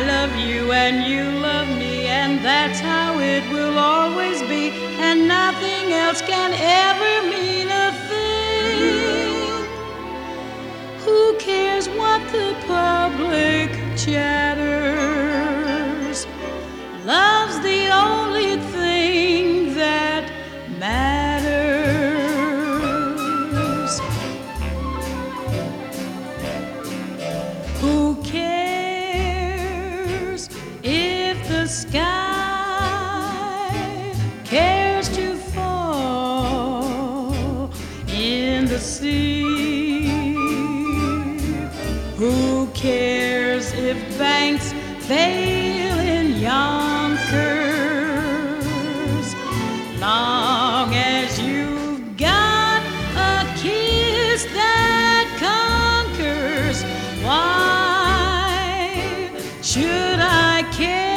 love you and you love me, and that's how it will always be, and nothing else can ever mean a thing. Who cares what the public chatters? Love's the only thing that matters. Who cares if the sky cares to fall in the sea? Who cares if banks fail in Yonkers? Long as you've got a kiss that conquers, why should I care?